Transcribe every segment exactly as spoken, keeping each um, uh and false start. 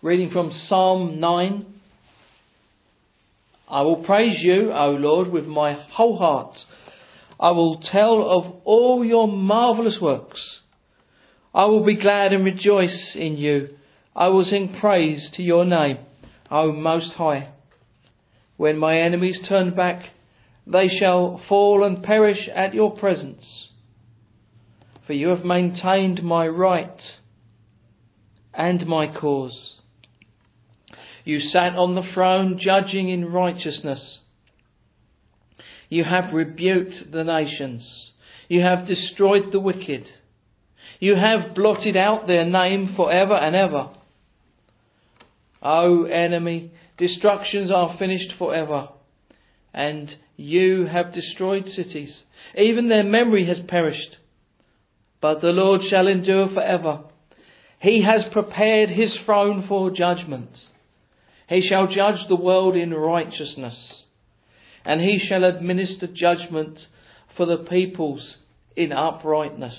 reading from Psalm nine. I will praise you, O Lord, with my whole heart. I will tell of all your marvellous works. I will be glad and rejoice in you. I will sing praise to your name, O Most High. When my enemies turn back, they shall fall and perish at your presence. For you have maintained my right and my cause. You sat on the throne judging in righteousness. You have rebuked the nations. You have destroyed the wicked. You have blotted out their name forever and ever. O enemy, destructions are finished forever, and you have destroyed cities. Even their memory has perished, but the Lord shall endure forever. He has prepared his throne for judgment. He shall judge the world in righteousness, and he shall administer judgment for the peoples in uprightness.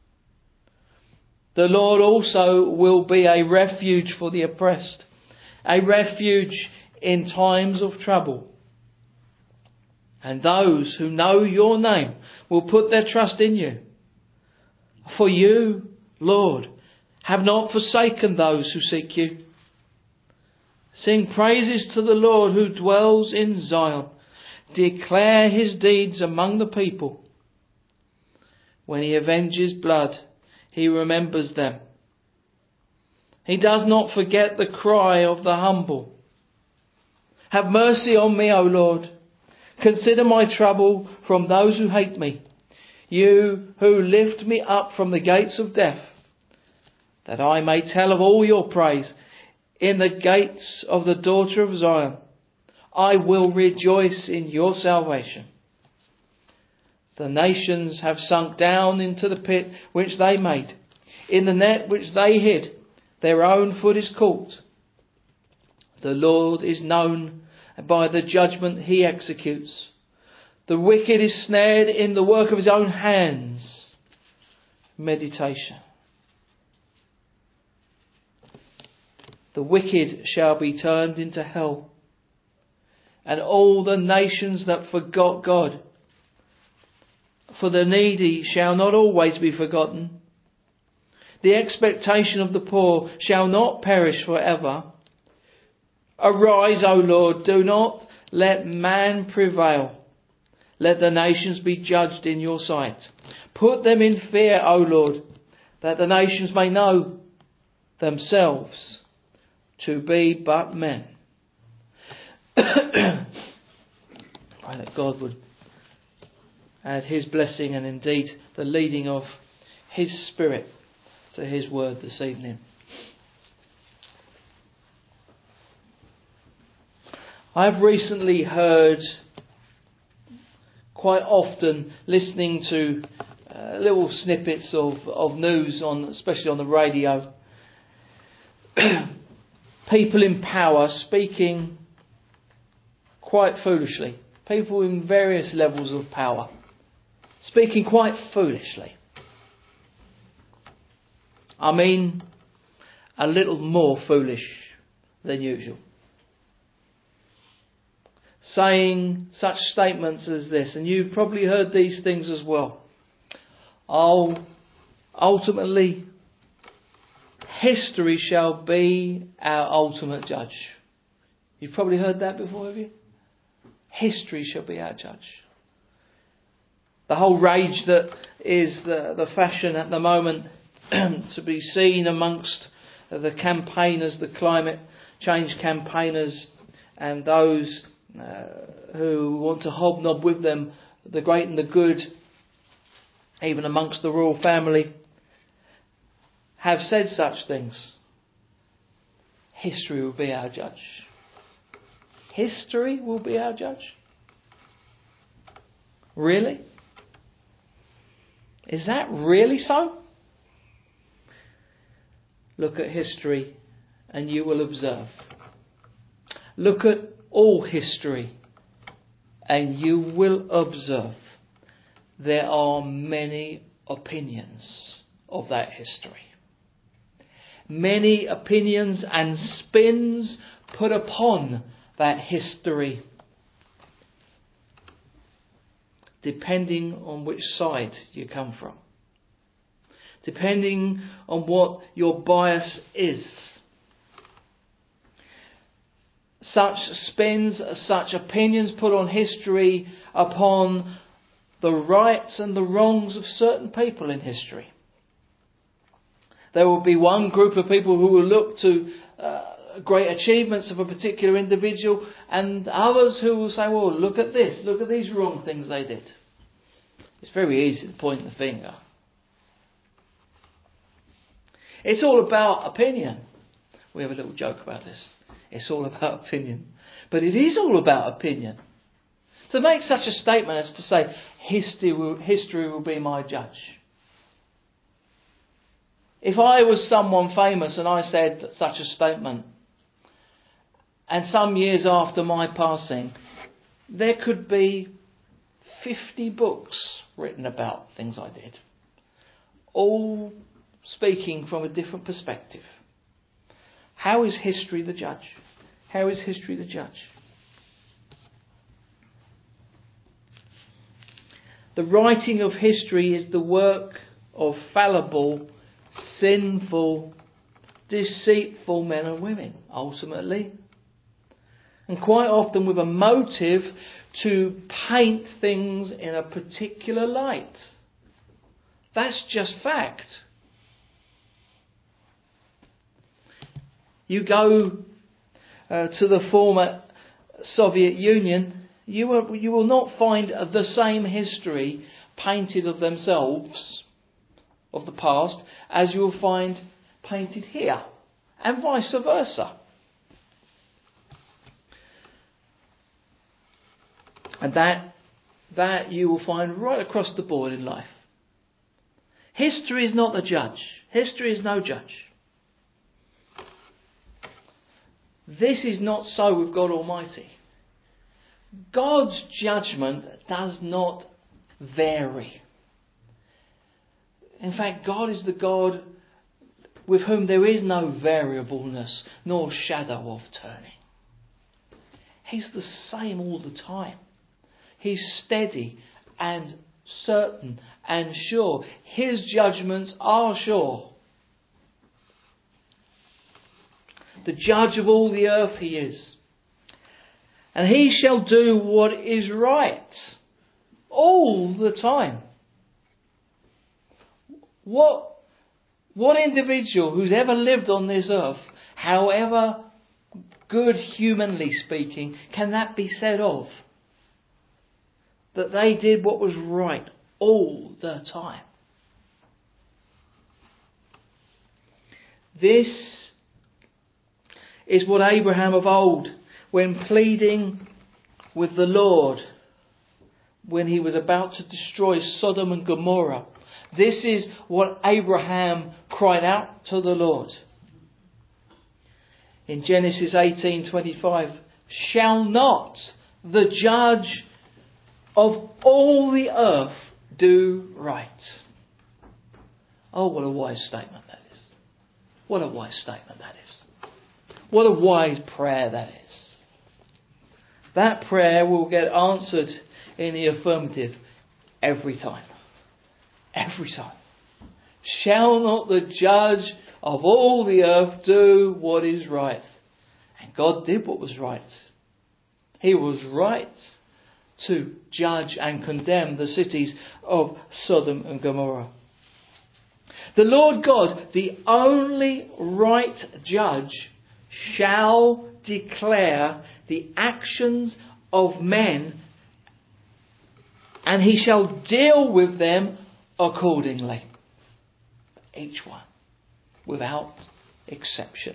The Lord also will be a refuge for the oppressed, a refuge in times of trouble. And those who know your name will put their trust in you. For you, Lord, have not forsaken those who seek you. Sing praises to the Lord who dwells in Zion. Declare his deeds among the people. When he avenges blood, he remembers them. He does not forget the cry of the humble. Have mercy on me, O Lord. Consider my trouble from those who hate me. You who lift me up from the gates of death, that I may tell of all your praise in the gates of the daughter of Zion. I will rejoice in your salvation. The nations have sunk down into the pit which they made. In the net which they hid, their own foot is caught. The Lord is known by the judgment he executes. The wicked is snared in the work of his own hands. Meditation. The wicked shall be turned into hell, and all the nations that forgot God. For the needy shall not always be forgotten. The expectation of the poor shall not perish forever. Arise, O Lord, do not let man prevail. Let the nations be judged in your sight. Put them in fear, O Lord, that the nations may know themselves to be but men. Pray that God would add his blessing and indeed the leading of his Spirit to his word this evening. I've recently heard quite often, listening to uh, little snippets of, of news, on, especially on the radio, people in power speaking quite foolishly. People in various levels of power speaking quite foolishly. I mean, a little more foolish than usual. Saying such statements as this, and you've probably heard these things as well. Oh, ultimately, history shall be our ultimate judge. You've probably heard that before, have you? History shall be our judge. The whole rage that is the, the fashion at the moment to be seen amongst the campaigners, the climate change campaigners, and those uh, who want to hobnob with them, the great and the good, even amongst the royal family, have said such things. History will be our judge. History will be our judge? Really? Is that really so? Look at history and you will observe. Look at all history and you will observe there are many opinions of that history. many opinions and spins put upon that history, depending on which side you come from, depending on what your bias is. Such spins, such opinions put on history upon the rights and the wrongs of certain people in history. There will be one group of people who will look to uh, great achievements of a particular individual, and others who will say, well, look at this, look at these wrong things they did. It's very easy to point the finger. It's all about opinion. We have a little joke about this. It's all about opinion. But it is all about opinion. To make such a statement as to say, history will, history will be my judge. If I was someone famous and I said such a statement, and some years after my passing, there could be fifty books written about things I did, all speaking from a different perspective. How is history the judge? How is history the judge? The writing of history is the work of fallible, sinful, deceitful men and women, ultimately. And quite often with a motive to paint things in a particular light. That's just fact. You go uh, to the former Soviet Union, you will, you will not find the same history painted of themselves, of the past, as you will find painted here, and vice versa. And that, that you will find right across the board in life. History is not the judge. History is no judge. This is not so with God Almighty. God's judgment does not vary. In fact, God is the God with whom there is no variableness nor shadow of turning. He's the same all the time. He's steady and certain and sure. His judgments are sure. The judge of all the earth he is. And he shall do what is right all the time. What, what individual who's ever lived on this earth, however good humanly speaking, can that be said of? That they did what was right all the time. This is what Abraham of old, when pleading with the Lord, when he was about to destroy Sodom and Gomorrah, this is what Abraham cried out to the Lord. In Genesis eighteen twenty-five, shall not the judge of all the earth do right? Oh, what a wise statement that is. What a wise statement that is. What a wise prayer that is. That prayer will get answered in the affirmative every time. Every time. Shall not the judge of all the earth do what is right? And God did what was right. He was right to judge and condemn the cities of Sodom and Gomorrah. The Lord God, the only right judge, shall declare the actions of men, and he shall deal with them accordingly. Each one, without exception.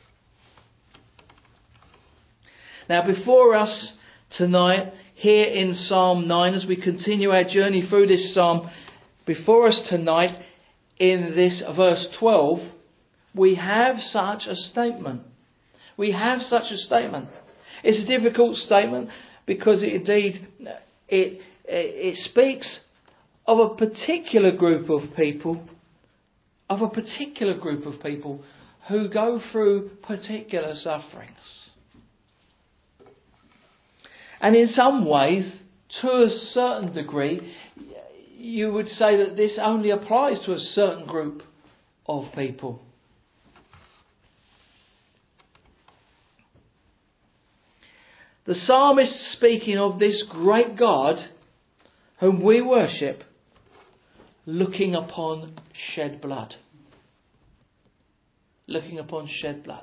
Now before us tonight, here in Psalm nine, as we continue our journey through this psalm, before us tonight, in this verse twelve, we have such a statement. We have such a statement. It's a difficult statement because it indeed it, it speaks of a particular group of people, of a particular group of people who go through particular sufferings. And in some ways, to a certain degree, you would say that this only applies to a certain group of people. The psalmist, speaking of this great God whom we worship, looking upon shed blood. Looking upon shed blood.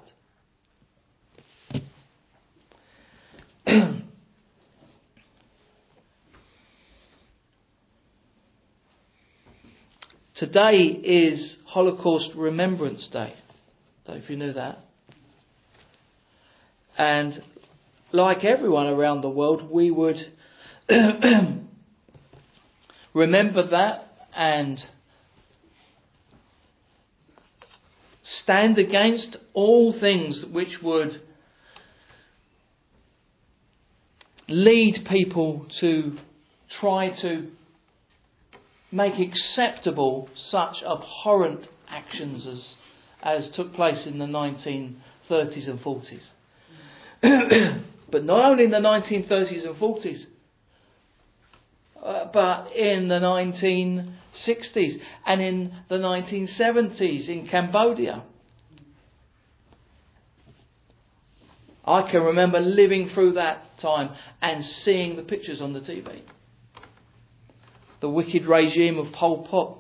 Today is Holocaust Remembrance Day. I don't know if you knew that. And like everyone around the world, we would remember that and stand against all things which would lead people to try to make acceptable such abhorrent actions as, as took place in the nineteen thirties and forties. But not only in the nineteen thirties and forties, uh, but in the nineteen sixties and in the nineteen seventies in Cambodia. I can remember living through that time and seeing the pictures on the T V. The wicked regime of Pol Pot.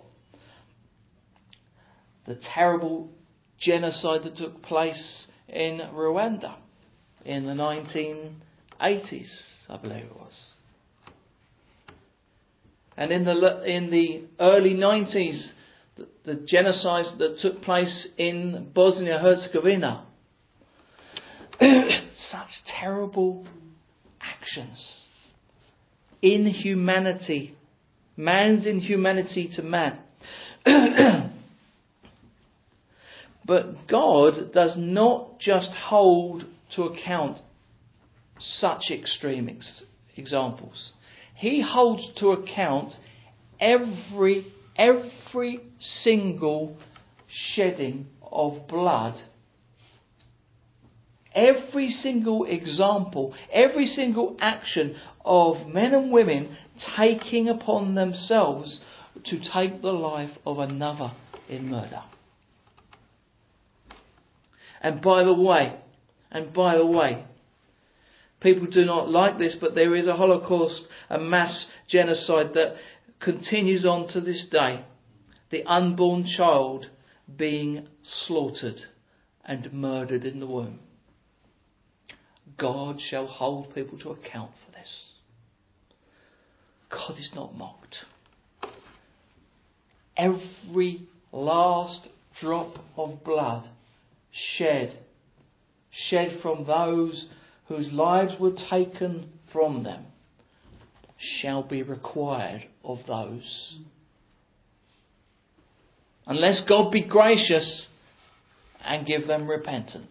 The terrible genocide that took place in Rwanda in the nineteen eighties, I believe it was. And in the in the early nineties, the, the genocide that took place in Bosnia-Herzegovina. Such terrible actions. Inhumanity. Man's inhumanity to man. But God does not just hold to account such extreme ex- examples. He holds to account every every single shedding of blood. Every single example, every single action of men and women taking upon themselves to take the life of another in murder. And by the way, and by the way, people do not like this, but there is a Holocaust, a mass genocide that continues on to this day. The unborn child being slaughtered and murdered in the womb. God shall hold people to account for this. God is not mocked. Every last drop of blood shed, shed from those whose lives were taken from them, shall be required of those. Unless God be gracious and give them repentance.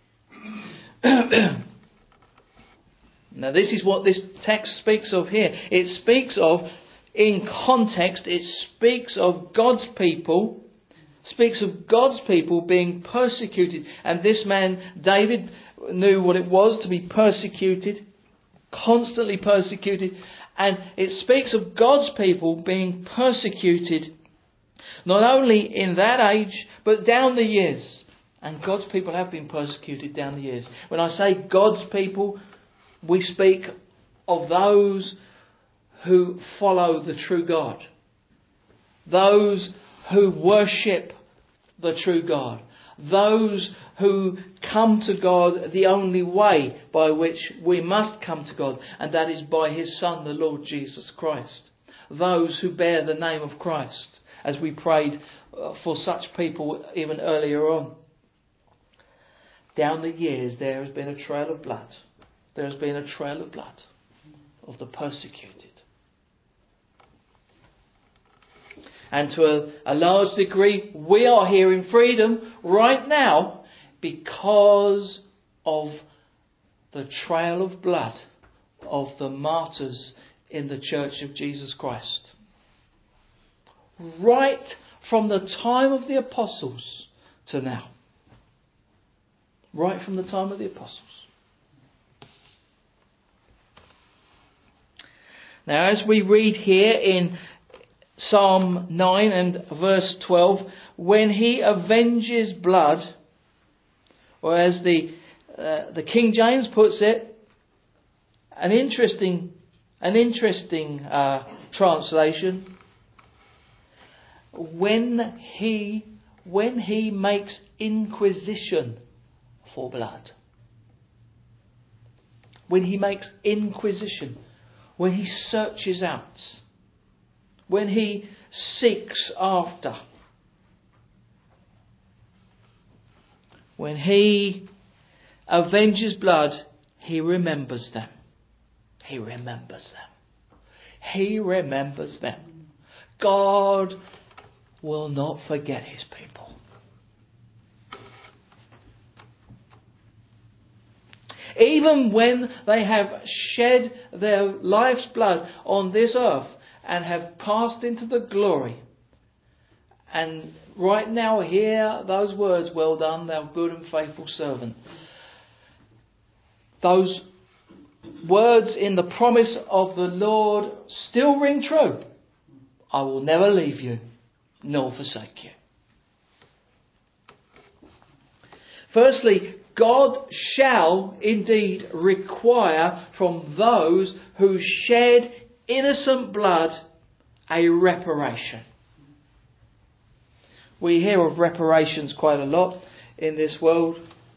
Now this is what this text speaks of here. It speaks of, in context, it speaks of God's people, speaks of God's people being persecuted. And this man, David, knew what it was to be persecuted, constantly persecuted. And it speaks of God's people being persecuted, not only in that age, but down the years. And God's people have been persecuted down the years. When I say God's people, we speak of those who follow the true God. Those who worship the true God. Those who come to God the only way by which we must come to God, and that is by His Son, the Lord Jesus Christ. Those who bear the name of Christ, as we prayed for such people even earlier on. Down the years there has been a trail of blood. There has been a trail of blood of the persecuted. And to a, a large degree, we are here in freedom right now because of the trail of blood of the martyrs in the Church of Jesus Christ. Right from the time of the apostles to now. right from the time of the apostles. Now, as we read here in Psalm nine and verse twelve, when he avenges blood, or as the uh, the King James puts it, an interesting an interesting uh, translation. When he when he makes inquisition for blood. When he makes inquisition. When he searches out. When he seeks after. When he avenges blood, he remembers them. He remembers them. He remembers them. God will not forget his people. Even when they have shed their life's blood on this earth and have passed into the glory, and right now hear those words, "Well done, thou good and faithful servant." Those words in the promise of the Lord still ring true. I will never leave you nor forsake you. Firstly, God shall indeed require from those who shed innocent blood a reparation. We hear of reparations quite a lot in this world.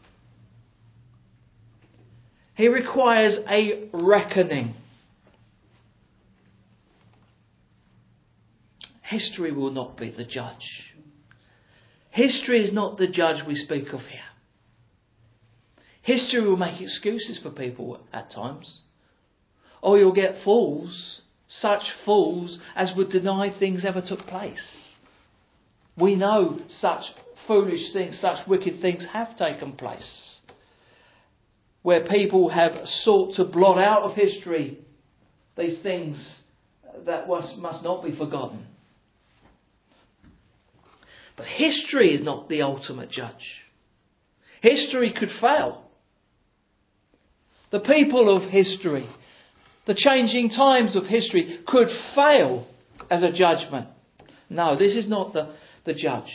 He requires a reckoning. History will not be the judge. History is not the judge we speak of here. History will make excuses for people at times. Or you'll get fools, such fools as would deny things ever took place. We know such foolish things, such wicked things have taken place. Where people have sought to blot out of history these things that was, must not be forgotten. But history is not the ultimate judge. History could fail. The people of history, the changing times of history could fail as a judgment. No, this is not the, the judge.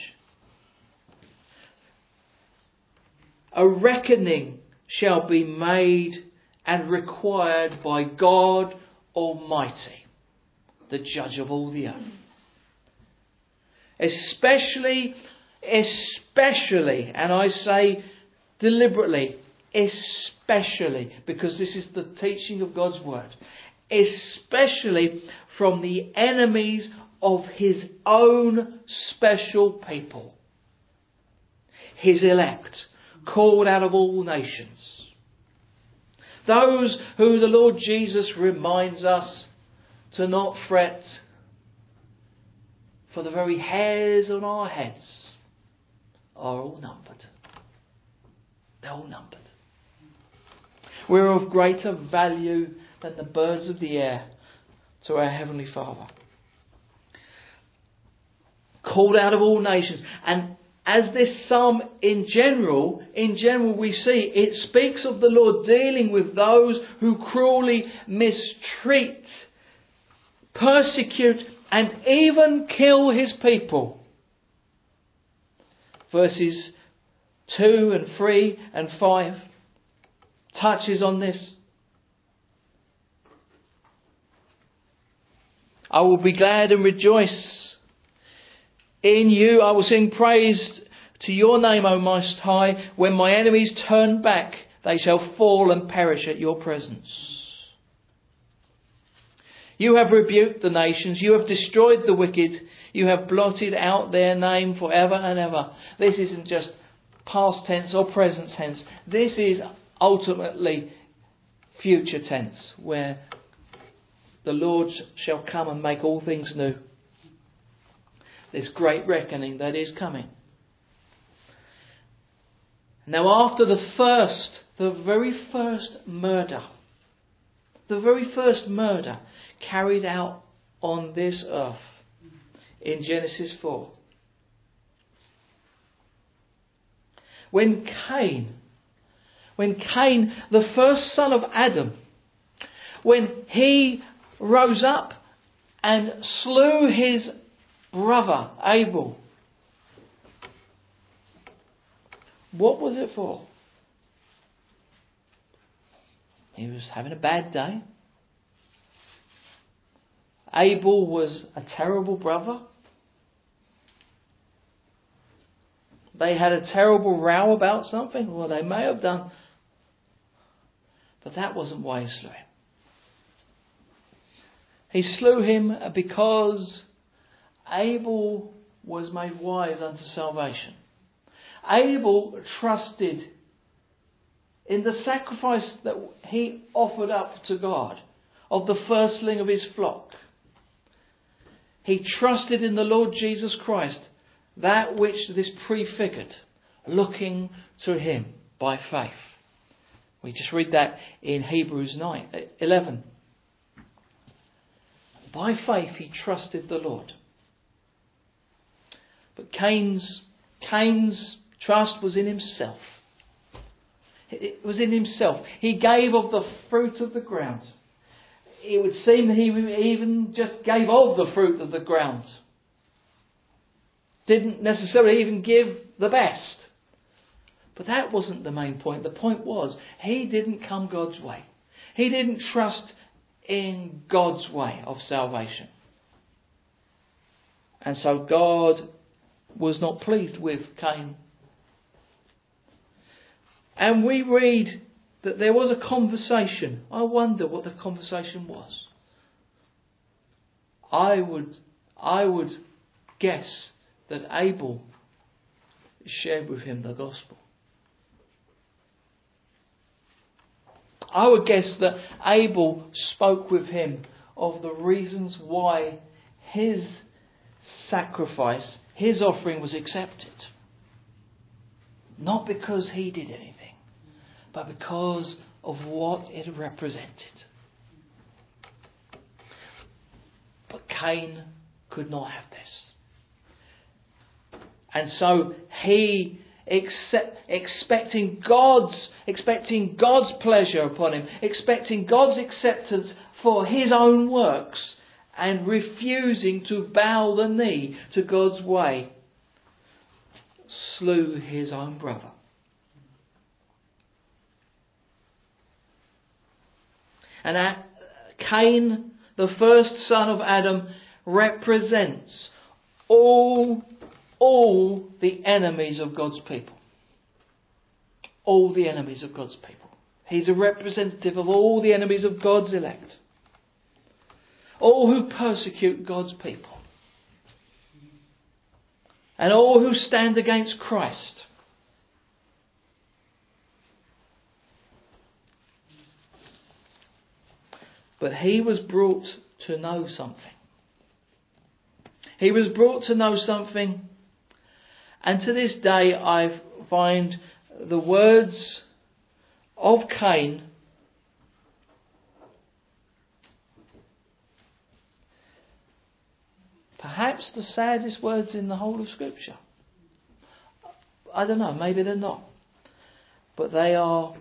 A reckoning shall be made and required by God Almighty, the judge of all the earth. Especially, especially, and I say deliberately, especially, because this is the teaching of God's word, especially from the enemies of his own special people, his elect, called out of all nations. Those who the Lord Jesus reminds us to not fret, for the very hairs on our heads are all numbered. They're all numbered. We're of greater value than the birds of the air to our Heavenly Father. Called out of all nations. And as this psalm in general, in general we see, it speaks of the Lord dealing with those who cruelly mistreat, persecute, and even kill his people. Verses two and three and five touches on this. I will be glad and rejoice in you. I will sing praise to your name, O Most High. When my enemies turn back, they shall fall and perish at your presence. You have rebuked the nations. You have destroyed the wicked. You have blotted out their name forever and ever. This isn't just past tense or present tense. This is ultimately future tense, where the Lord shall come and make all things new. This great reckoning that is coming. Now, after the first, the very first murder, the very first murder carried out on this earth in Genesis four, when Cain when Cain, the first son of Adam, when he rose up and slew his brother Abel, what was it for? He was having a bad day. Abel was a terrible brother. They had a terrible row about something. Well, they may have done. But that wasn't why he slew him. He slew him because Abel was made wise unto salvation. Abel trusted in the sacrifice that he offered up to God of the firstling of his flock. He trusted in the Lord Jesus Christ, that which this prefigured, looking to him by faith. We just read that in Hebrews nine, eleven. By faith he trusted the Lord. But Cain's, Cain's trust was in himself. It was in himself. He gave of the fruit of the ground. It would seem that he even just gave of the fruit of the ground. Didn't necessarily even give the best. But that wasn't the main point. The point was, he didn't come God's way. He didn't trust in God's way of salvation. And so God was not pleased with Cain. And we read that there was a conversation. I wonder what the conversation was. I would, I would guess that Abel shared with him the gospel. I would guess that Abel spoke with him of the reasons why his sacrifice, his offering was accepted. Not because he did anything, but because of what it represented. But Cain could not have this. And so he, accept, expecting God's, expecting God's pleasure upon him, expecting God's acceptance for his own works, and refusing to bow the knee to God's way, slew his own brother. And Cain, the first son of Adam, represents all, all the enemies of God's people. All the enemies of God's people. He's a representative of all the enemies of God's elect. All who persecute God's people. And all who stand against Christ. But he was brought to know something. He was brought to know something. And to this day I find the words of Cain perhaps the saddest words in the whole of Scripture. I don't know, maybe they're not. But they are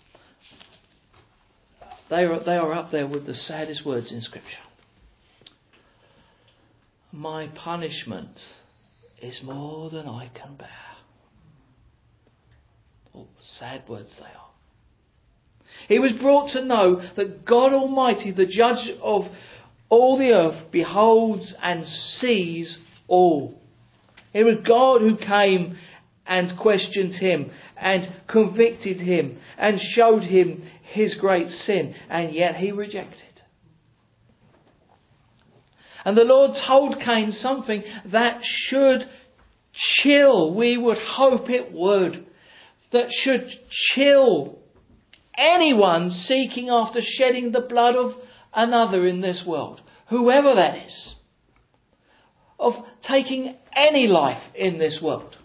They are, they are up there with the saddest words in Scripture. My punishment is more than I can bear. Oh, sad words they are. He was brought to know that God Almighty, the judge of all the earth, beholds and sees all. It was God who came and questioned him and convicted him and showed him his great sin, and yet he rejected. And the Lord told Cain something that should chill, we would hope it would, that should chill anyone seeking after shedding the blood of another in this world, whoever that is, of taking any life in this world.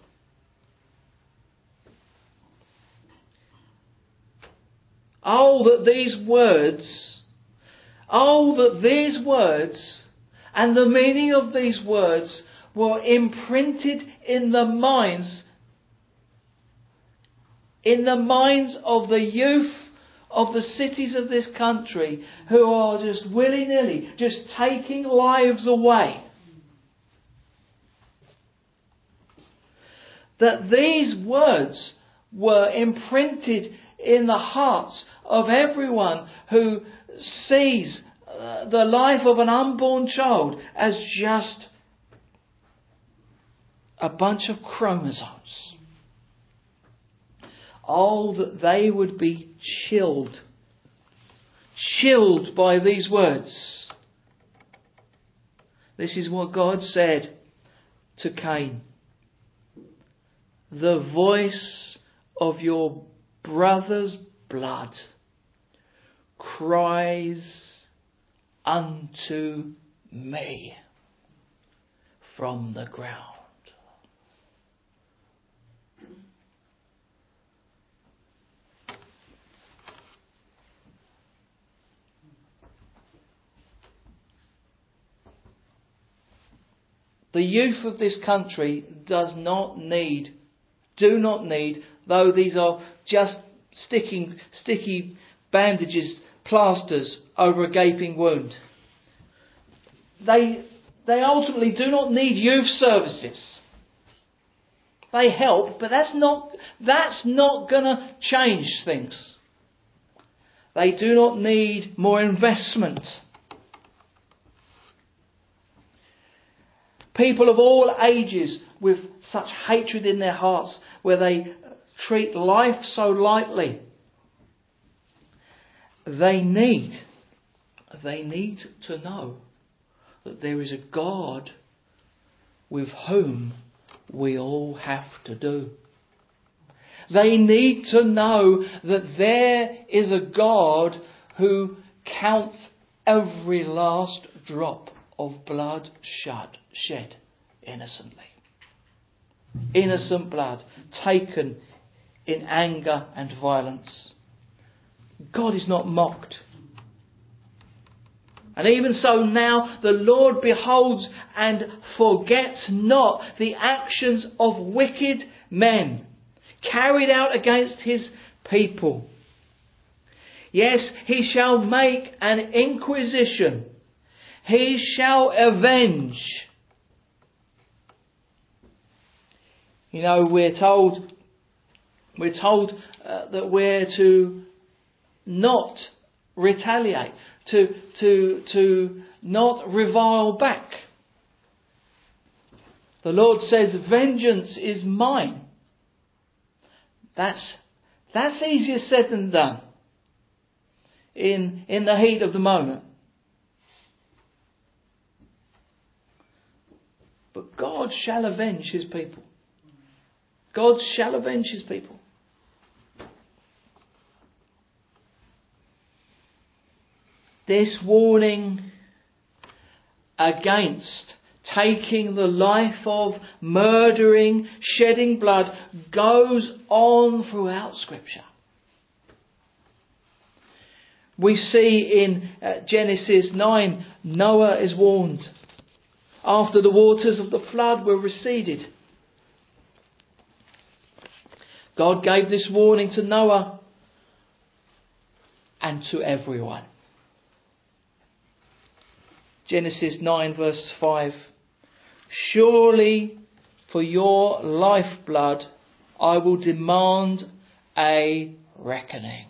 Oh, that these words, oh, that these words and the meaning of these words were imprinted in the minds in the minds of the youth of the cities of this country who are just willy-nilly, just taking lives away. That these words were imprinted in the hearts of everyone who sees uh, the life of an unborn child as just a bunch of chromosomes. Oh, that they would be chilled. Chilled by these words. This is what God said to Cain. The voice of your brother's blood cries unto me from the ground. The youth of this country does not need, do not need, though these are just sticking, sticky bandages, plasters over a gaping wound. They, they ultimately do not need youth services. They help, but that's not, that's not going to change things. They do not need more investment. People of all ages with such hatred in their hearts, where they treat life so lightly. They need, they need to know that there is a God with whom we all have to do. They need to know that there is a God who counts every last drop of blood shed, shed innocently. Innocent blood taken in anger and violence. God is not mocked. And even so now the Lord beholds and forgets not the actions of wicked men carried out against his people. Yes, he shall make an inquisition. He shall avenge. You know, we're told, we're told uh, that we're to not retaliate, to to to not revile back. The Lord says, "Vengeance is mine." That's that's easier said than done. In in the heat of the moment. But God shall avenge his people. God shall avenge his people. This warning against taking the life of, murdering, shedding blood goes on throughout Scripture. We see in uh, Genesis nine, Noah is warned after the waters of the flood were receded. God gave this warning to Noah and to everyone. Genesis nine verse five. Surely for your lifeblood I will demand a reckoning.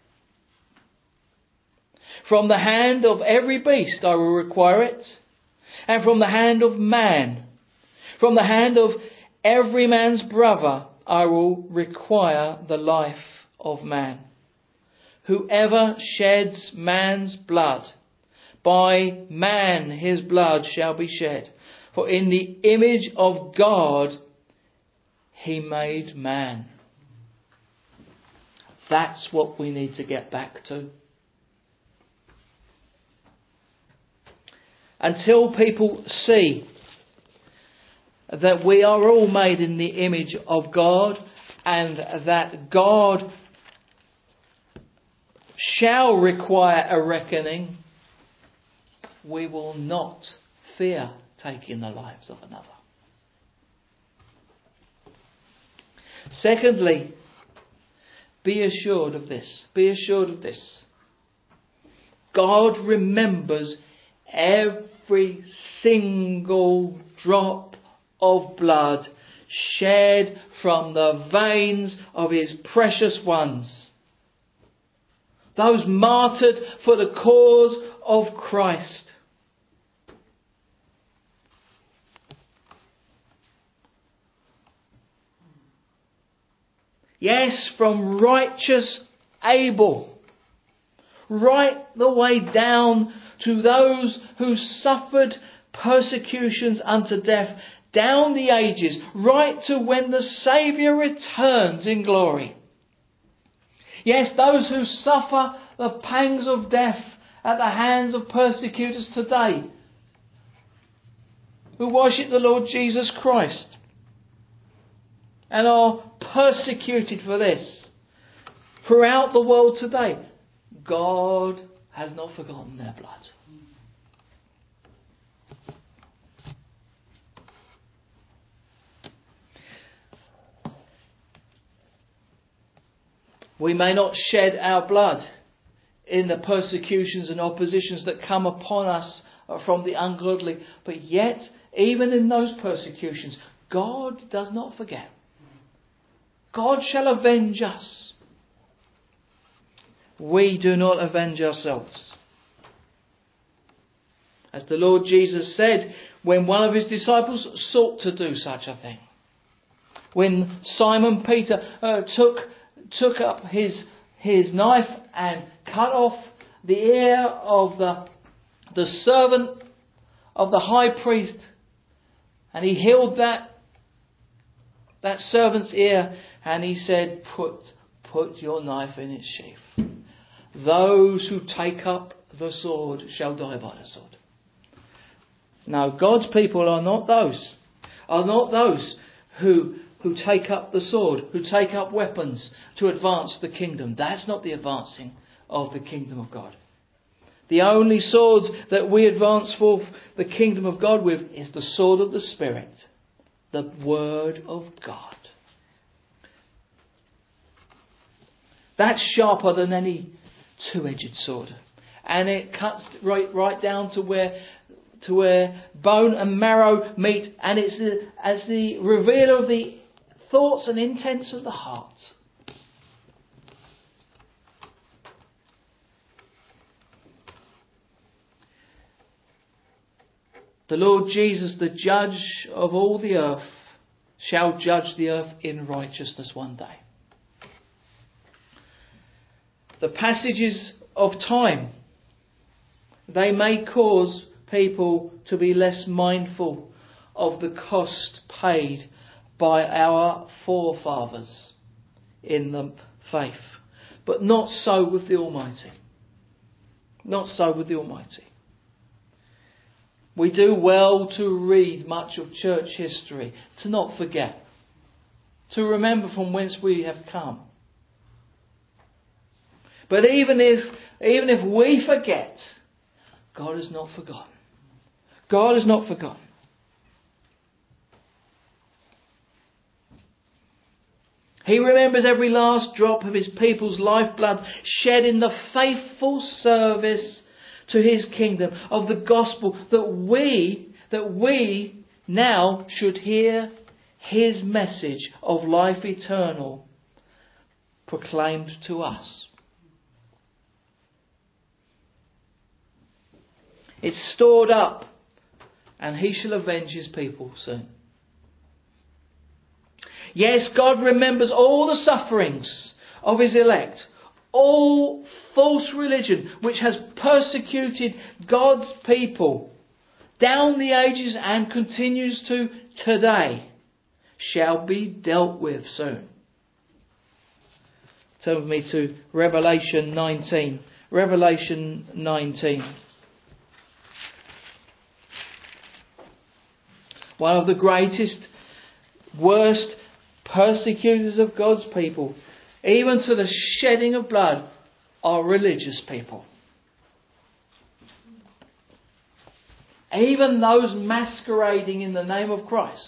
From the hand of every beast I will require it, and from the hand of man, from the hand of every man's brother I will require the life of man. Whoever sheds man's blood, by man his blood shall be shed. For in the image of God he made man. That's what we need to get back to. Until people see that we are all made in the image of God, and that God shall require a reckoning, we will not fear taking the lives of another. Secondly, be assured of this. Be assured of this. God remembers every single drop of blood shed from the veins of His precious ones. Those martyred for the cause of Christ. Yes, from righteous Abel, right the way down to those who suffered persecutions unto death, down the ages, right to when the Saviour returns in glory. Yes, those who suffer the pangs of death at the hands of persecutors today, who worship the Lord Jesus Christ and are persecuted for this throughout the world today, God has not forgotten their blood. We may not shed our blood in the persecutions and oppositions that come upon us from the ungodly, but yet, even in those persecutions, God does not forget. God shall avenge us. We do not avenge ourselves. As the Lord Jesus said, when one of His disciples sought to do such a thing, when Simon Peter uh, took took up his his knife and cut off the ear of the the servant of the high priest, and he healed that that servant's ear, and he said, "Put put your knife in its sheath. Those who take up the sword shall die by the sword." Now, God's people are not those, are not those who who take up the sword, who take up weapons to advance the kingdom. That's not the advancing of the kingdom of God. The only sword that we advance for the kingdom of God with is the sword of the Spirit, the Word of God. That's sharper than any two-edged sword, and it cuts right right down to where to where bone and marrow meet, and it's the, as the revealer of the thoughts and intents of the heart. The Lord Jesus, the judge of all the earth, shall judge the earth in righteousness one day. The passages of time, they may cause people to be less mindful of the cost paid by our forefathers in the faith. But not so with the Almighty. Not so with the Almighty. We do well to read much of church history, to not forget, to remember from whence we have come. But even if even if we forget, God has not forgotten. God has not forgotten. He remembers every last drop of His people's lifeblood shed in the faithful service to His kingdom of the gospel, that we that we now should hear His message of life eternal proclaimed to us. It's stored up, and He shall avenge His people soon. Yes, God remembers all the sufferings of His elect, all false religion which has persecuted God's people down the ages and continues to today, shall be dealt with soon. Turn with me to Revelation nineteen. Revelation nineteen. One of the greatest, worst persecutors of God's people, even to the shedding of blood, are religious people. Even those masquerading in the name of Christ.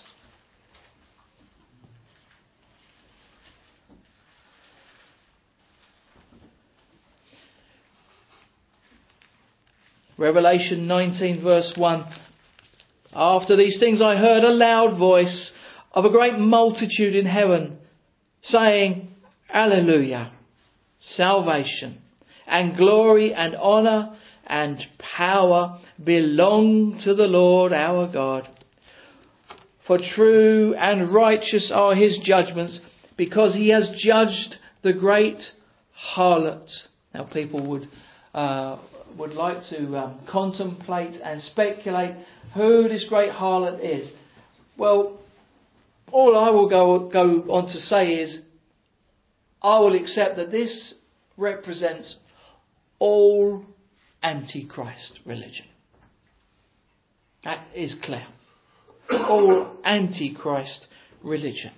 Revelation nineteen verse one. After these things I heard a loud voice of a great multitude in heaven, saying, Alleluia! Salvation and glory and honour and power belong to the Lord our God. For true and righteous are his judgments, because he has judged the great harlot. Now people would uh, would like to um, contemplate and speculate who this great harlot is. Well, all I will go, go on to say is, I will accept that this represents all Antichrist religion. That is clear. All Antichrist religion.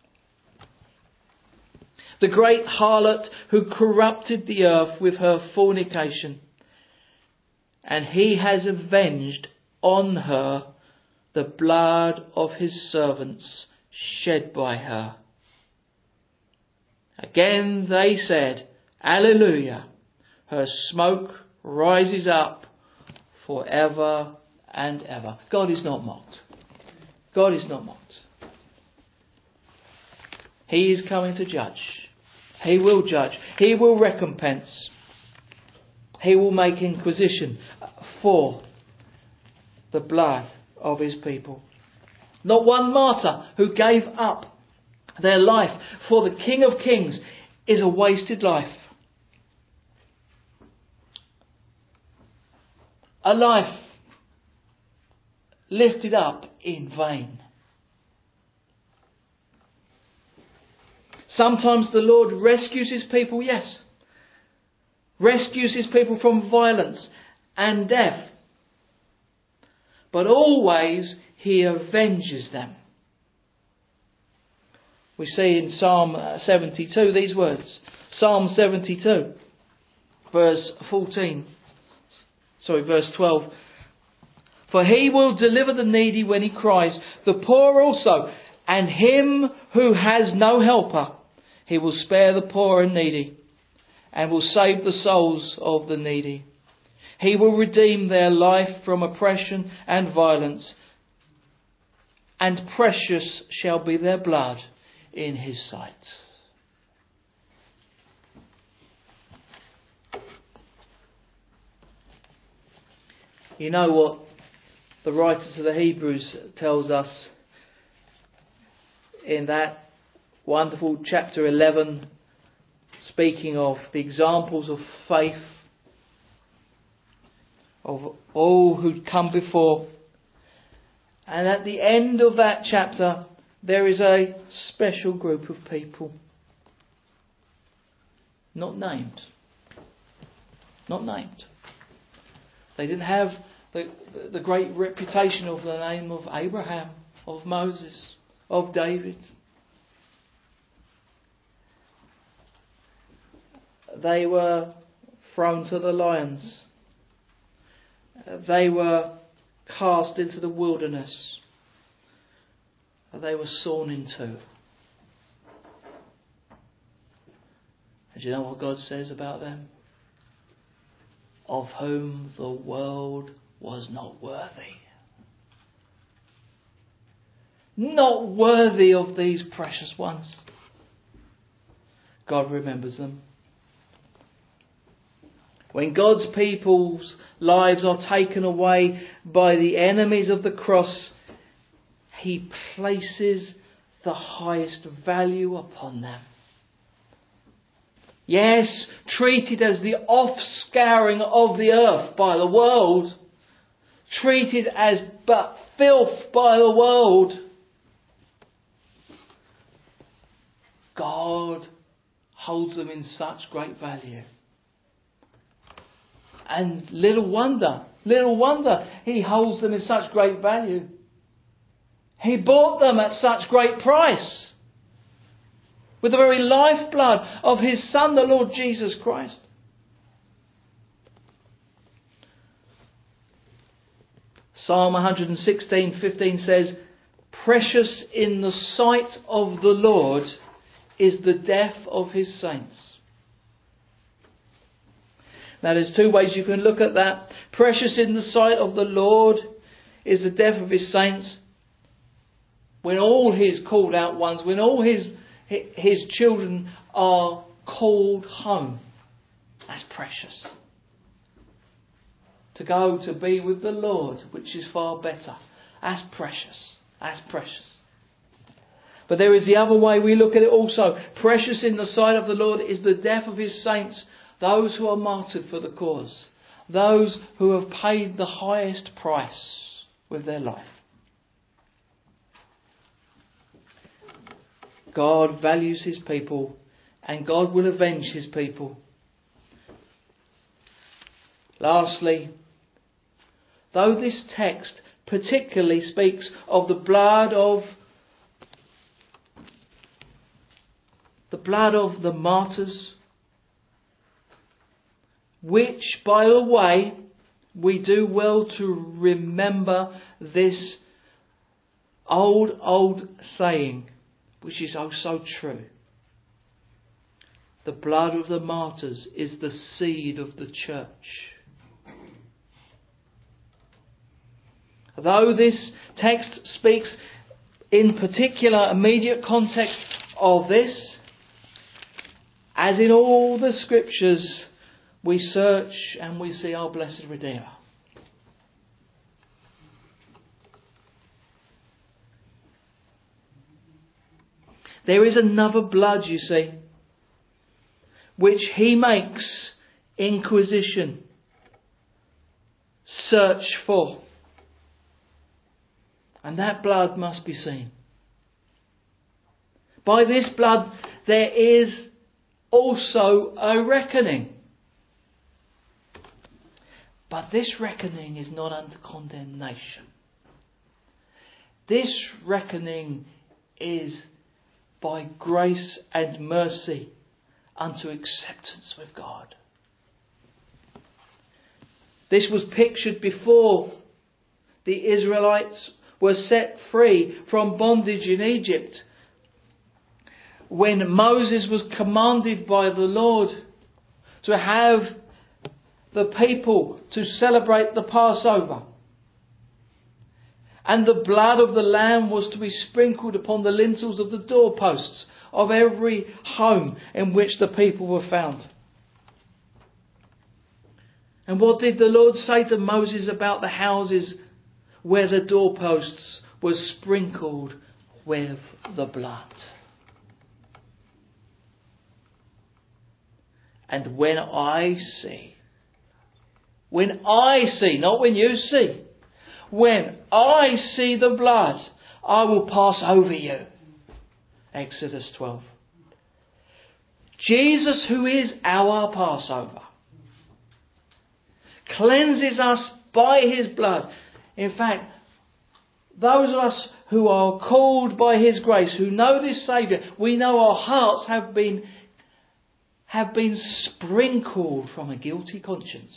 The great harlot who corrupted the earth with her fornication, and he has avenged on her the blood of his servants shed by her. Again they said, Alleluia! Her smoke rises up forever and ever. God is not mocked. God is not mocked. He is coming to judge. He will judge. He will recompense. He will make inquisition for the blood of his people. Not one martyr who gave up their life for the King of Kings is a wasted life. A life lifted up in vain. Sometimes the Lord rescues his people, yes. Rescues his people from violence and death. But always he avenges them. We see in Psalm seventy-two these words. Psalm seventy-two, verse fourteen. Sorry, verse twelve. For he will deliver the needy when he cries, the poor also, and him who has no helper. He will spare the poor and needy, and will save the souls of the needy. He will redeem their life from oppression and violence, and precious shall be their blood in his sight. You know what the writer to the Hebrews tells us in that wonderful chapter eleven, speaking of the examples of faith of all who'd come before. And at the end of that chapter, there is a special group of people. Not named. Not named. They didn't have the, the great reputation of the name of Abraham, of Moses, of David. They were thrown to the lions. They were cast into the wilderness. They were sawn in two. And do you know what God says about them? Of whom the world was not worthy. Not worthy of these precious ones. God remembers them. When God's people's lives are taken away by the enemies of the cross, He places the highest value upon them. Yes, treated as the offscouring of the earth by the world, treated as but filth by the world, God holds them in such great value. And little wonder, little wonder He holds them in such great value. He bought them at such great price, with the very lifeblood of His Son, the Lord Jesus Christ. Psalm one sixteen fifteen says, "Precious in the sight of the Lord is the death of His saints." Now there's two ways you can look at that. Precious in the sight of the Lord is the death of his saints. When all his called out ones, when all his his children are called home. That's precious. To go to be with the Lord, which is far better. That's precious. That's precious. But there is the other way we look at it also. Precious in the sight of the Lord is the death of his saints, those who are martyred for the cause, those who have paid the highest price with their life. God values his people, and God will avenge his people. Lastly, though this text particularly speaks of the blood of the blood of the martyrs, which, by the way, we do well to remember this old, old saying, which is oh so true. The blood of the martyrs is the seed of the church. Though this text speaks in particular immediate context of this, as in all the scriptures, we search and we see our blessed Redeemer. There is another blood, you see, which he makes inquisition, search for. And that blood must be seen. By this blood there is also a reckoning. But this reckoning is not unto condemnation. This reckoning is by grace and mercy unto acceptance with God. This was pictured before the Israelites were set free from bondage in Egypt, when Moses was commanded by the Lord to have the people to celebrate the Passover. And the blood of the lamb was to be sprinkled upon the lintels of the doorposts of every home in which the people were found. And what did the Lord say to Moses about the houses where the doorposts were sprinkled with the blood? And when I see, when I see, not when you see, when I see the blood, I will pass over you. Exodus twelve. Jesus, who is our Passover, cleanses us by his blood. In fact, those of us who are called by his grace, who know this Saviour, we know our hearts have been, have been sprinkled from a guilty conscience.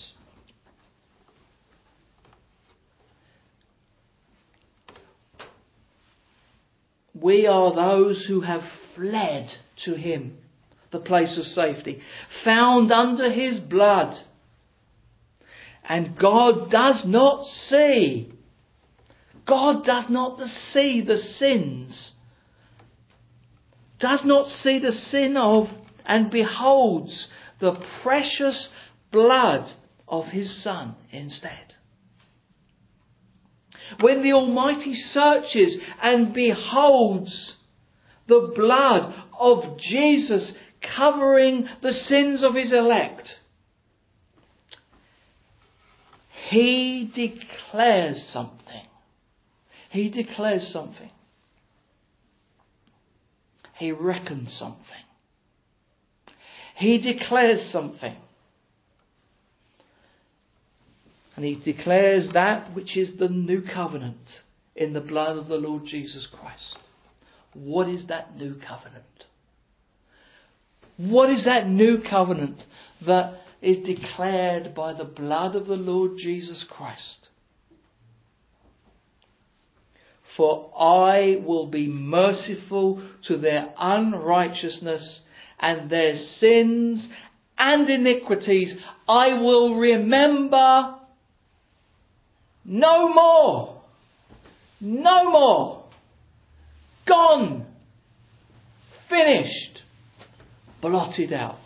We are those who have fled to him, the place of safety, found under his blood. And God does not see, God does not see the sins, does not see the sin of, and beholds the precious blood of his Son instead. When the Almighty searches and beholds the blood of Jesus covering the sins of his elect, he declares something. He declares something. He reckons something. He declares something. And he declares that which is the new covenant in the blood of the Lord Jesus Christ. What is that new covenant? What is that new covenant that is declared by the blood of the Lord Jesus Christ? For I will be merciful to their unrighteousness, and their sins and iniquities I will remember no more. No more. Gone. Finished. Blotted out.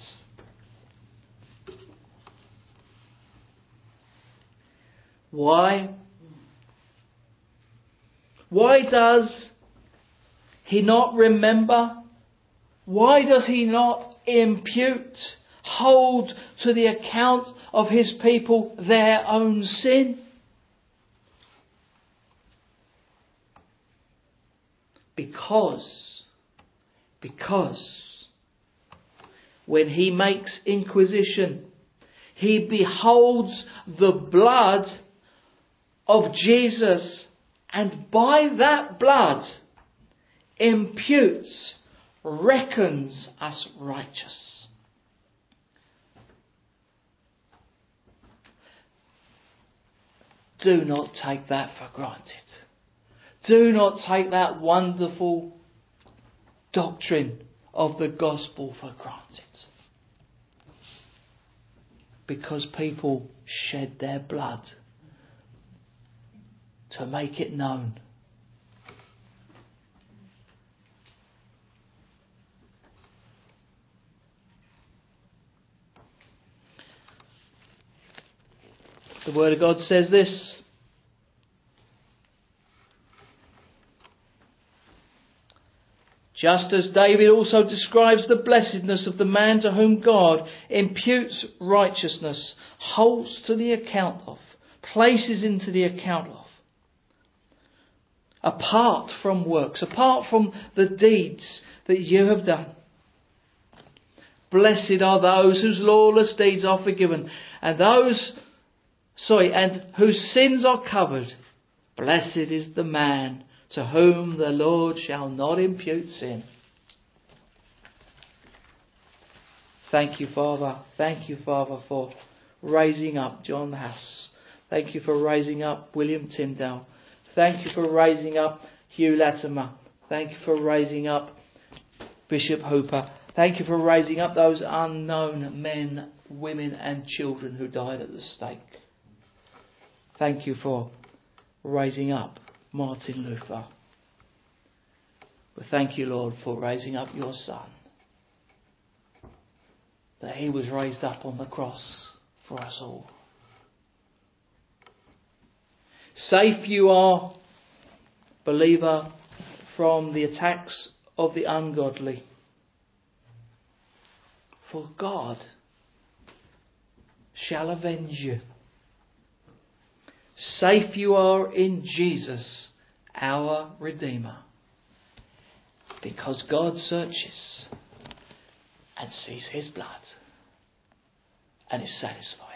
Why? Why does he not remember? Why does he not impute, hold to the account of his people their own sin? Because, because when he makes inquisition, he beholds the blood of Jesus, and by that blood imputes, reckons us righteous. Do not take that for granted. Do not take that wonderful doctrine of the gospel for granted. Because people shed their blood to make it known. The Word of God says this: just as David also describes the blessedness of the man to whom God imputes righteousness, holds to the account of, places into the account of, apart from works, apart from the deeds that you have done. Blessed are those whose lawless deeds are forgiven, and those, sorry, and whose sins are covered. Blessed is the man to whom the Lord shall not impute sin. Thank you, Father. Thank you, Father, for raising up John Hass. Thank you for raising up William Tyndale. Thank you for raising up Hugh Latimer. Thank you for raising up Bishop Hooper. Thank you for raising up those unknown men, women and children who died at the stake. Thank you for raising up Martin Luther. But thank you, Lord, for raising up your Son, that he was raised up on the cross for us all. Safe you are, believer, from the attacks of the ungodly. For God shall avenge you. Safe you are in Jesus, our Redeemer, because God searches and sees his blood and is satisfied.